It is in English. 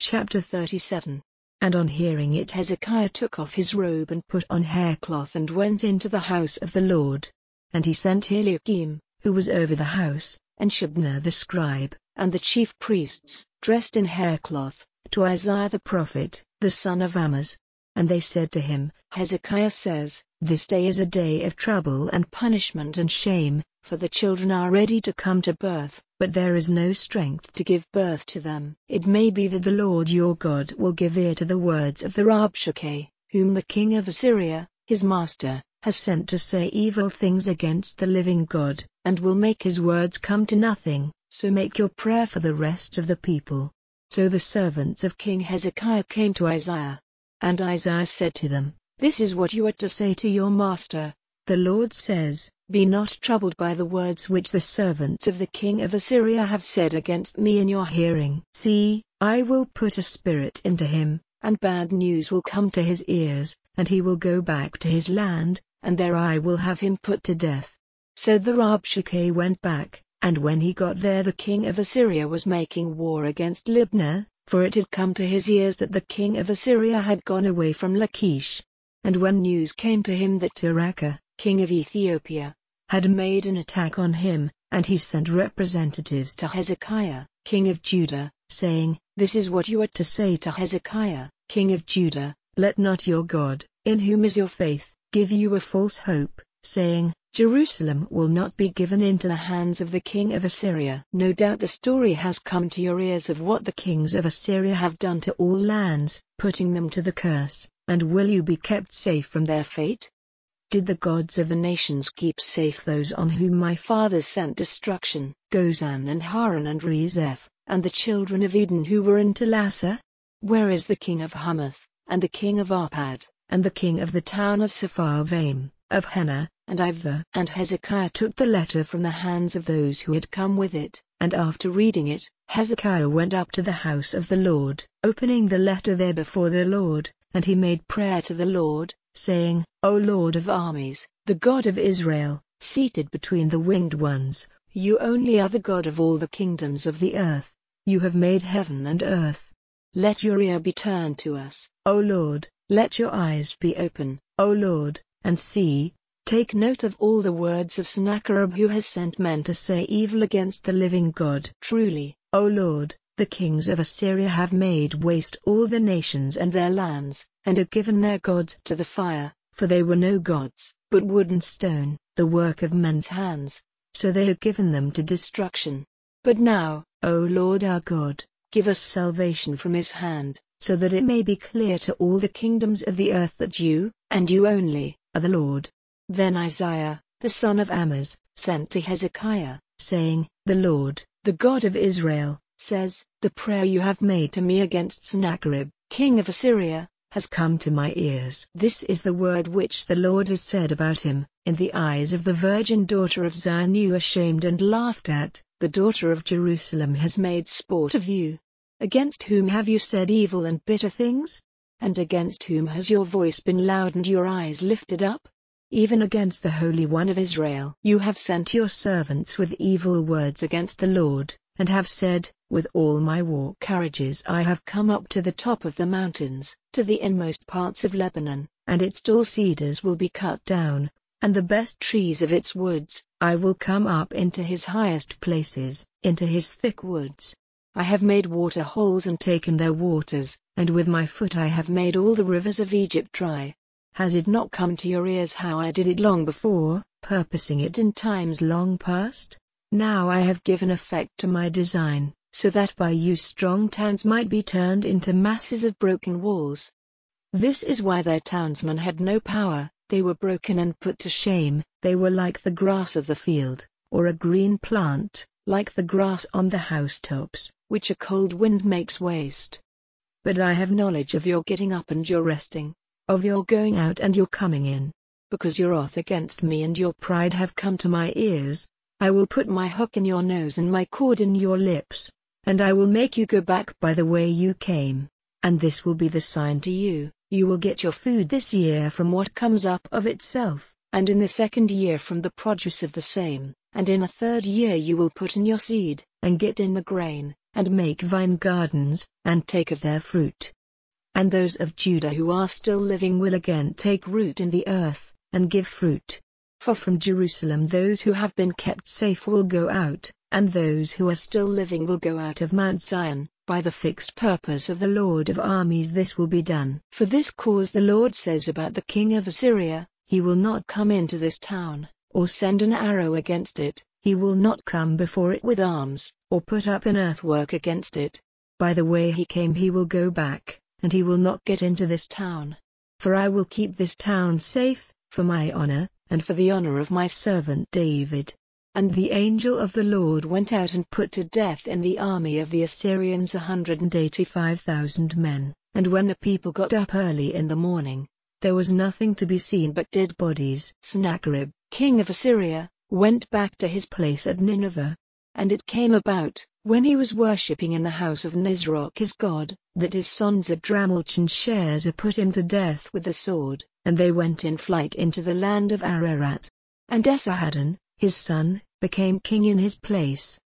Chapter 37. And on hearing it, Hezekiah took off his robe and put on haircloth and went into the house of the Lord. And he sent Eliakim, who was over the house, and Shebna the scribe, and the chief priests, dressed in haircloth, to Isaiah the prophet, the son of Amoz. And they said to him, Hezekiah says, This day is a day of trouble and punishment and shame, for the children are ready to come to birth, but there is no strength to give birth to them. It may be that the Lord your God will give ear to the words of the Rabshakeh, whom the king of Assyria, his master, has sent to say evil things against the living God, and will make his words come to nothing. So make your prayer for the rest of the people. So the servants of King Hezekiah came to Isaiah. And Isaiah said to them, This is what you are to say to your master. The Lord says, Be not troubled by the words which the servants of the king of Assyria have said against me in your hearing. See, I will put a spirit into him, and bad news will come to his ears, and he will go back to his land, and there I will have him put to death. So the Rabshakeh went back, and when he got there the king of Assyria was making war against Libnah, for it had come to his ears that the king of Assyria had gone away from Lachish. And when news came to him that Tirhakah, king of Ethiopia, had made an attack on him, and he sent representatives to Hezekiah, king of Judah, saying, This is what you are to say to Hezekiah, king of Judah, Let not your God, in whom is your faith, give you a false hope, saying, Jerusalem will not be given into the hands of the king of Assyria. No doubt the story has come to your ears of what the kings of Assyria have done to all lands, putting them to the curse, and will you be kept safe from their fate? Did the gods of the nations keep safe those on whom my fathers sent destruction, Gozan and Haran and Rezeph, and the children of Eden who were in Telassar? Where is the king of Hamath, and the king of Arpad, and the king of the town of Sepharvaim, of Hena, and Ivah? And Hezekiah took the letter from the hands of those who had come with it, and after reading it, Hezekiah went up to the house of the Lord, opening the letter there before the Lord, and he made prayer to the Lord, saying, O Lord of armies, the God of Israel, seated between the winged ones, you only are the God of all the kingdoms of the earth. You have made heaven and earth. Let your ear be turned to us, O Lord, let your eyes be open, O Lord, and see. Take note of all the words of Sennacherib who has sent men to say evil against the living God. Truly, O Lord, the kings of Assyria have made waste all the nations and their lands, and have given their gods to the fire, for they were no gods, but wood and stone, the work of men's hands. So they have given them to destruction. But now, O Lord our God, give us salvation from his hand, so that it may be clear to all the kingdoms of the earth that you, and you only, are the Lord. Then Isaiah, the son of Amoz, sent to Hezekiah, saying, The Lord, the God of Israel, says, The prayer you have made to me against Sennacherib, king of Assyria, has come to my ears. This is the word which the Lord has said about him, in the eyes of the virgin daughter of Zion you are shamed and laughed at, the daughter of Jerusalem has made sport of you. Against whom have you said evil and bitter things? And against whom has your voice been loud and your eyes lifted up? Even against the Holy One of Israel. You have sent your servants with evil words against the Lord, and have said, With all my war carriages I have come up to the top of the mountains, to the inmost parts of Lebanon, and its tall cedars will be cut down, and the best trees of its woods. I will come up into his highest places, into his thick woods. I have made water holes and taken their waters, and with my foot I have made all the rivers of Egypt dry. Has it not come to your ears how I did it long before, purposing it in times long past? Now I have given effect to my design, so that by you strong towns might be turned into masses of broken walls. This is why their townsmen had no power, they were broken and put to shame, they were like the grass of the field, or a green plant, like the grass on the housetops, which a cold wind makes waste. But I have knowledge of your getting up and your resting, of your going out and your coming in. Because your wrath against me and your pride have come to my ears, I will put my hook in your nose and my cord in your lips, and I will make you go back by the way you came. And this will be the sign to you, you will get your food this year from what comes up of itself, and in the second year from the produce of the same, and in the third year you will put in your seed, and get in the grain, and make vine gardens, and take of their fruit. And those of Judah who are still living will again take root in the earth, and give fruit. For from Jerusalem those who have been kept safe will go out, and those who are still living will go out of Mount Zion. By the fixed purpose of the Lord of armies this will be done. For this cause the Lord says about the king of Assyria, he will not come into this town, or send an arrow against it, he will not come before it with arms, or put up an earthwork against it. By the way he came he will go back, and he will not get into this town. For I will keep this town safe, for my honor, and for the honor of my servant David. And the angel of the Lord went out and put to death in the army of the Assyrians 185,000 men. And when the people got up early in the morning, there was nothing to be seen but dead bodies. Sennacherib, king of Assyria, went back to his place at Nineveh. And it came about, when he was worshipping in the house of Nisroch his god, that his sons Adrammelech and Sharezer put him to death with the sword, and they went in flight into the land of Ararat. And Esarhaddon, his son, became king in his place.